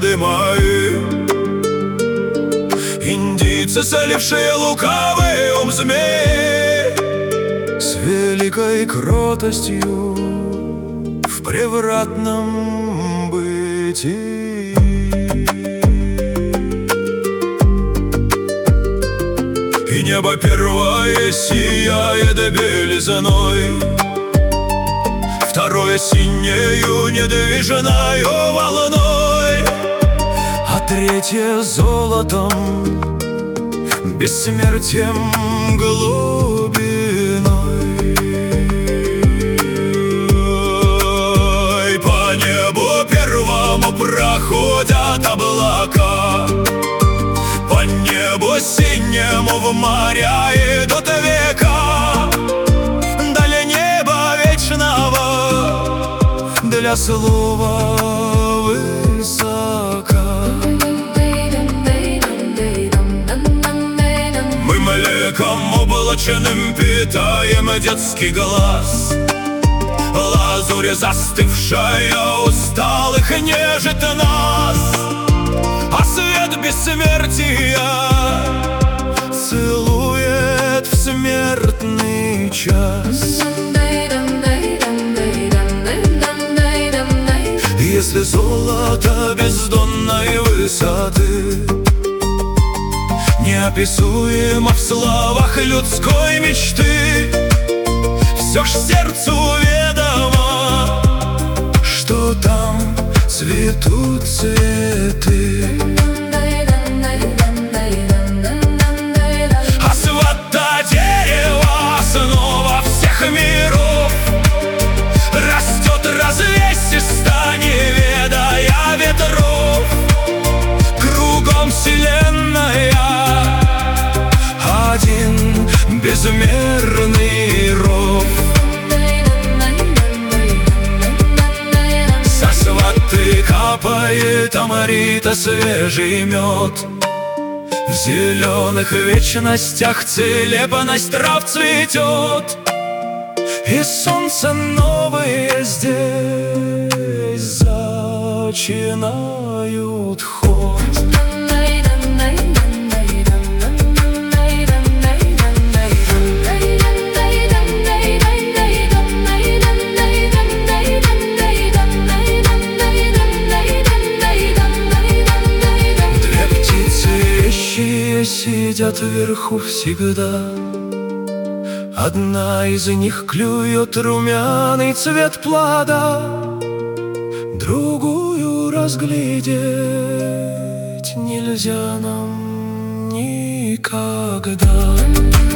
ангелы мои, индийцы, солившие лукавый ум змей, с великой кротостью в превратном бытии. И небо первое сияет белизной, второе синею недвижною волной, а третье золотом, бессмертием глубиной. По небу первому проходят облака, по небу синему в моря идут века, далее неба вечного для слова высока. Мы млеком облаченным питаем детский глаз, лазурь застывшая усталых нежит нас, а свет бессмертия целует в смертный час. Если золото бездонной высоты неописуемо в словах людской мечты, все ж сердцу ведомо, что там цветут цветы. А свата дерева, основа всех миров, растет развесисто, не ведая ветров. Кругом вселенная один безмерный ров. Со сваты капает амарита свежий мед, в зеленых вечностях целебность трав цветет, и солнце новые здесь зачинают ход. Сидят вверху всегда, одна из них клюет румяный цвет плода, другую разглядеть нельзя нам никогда.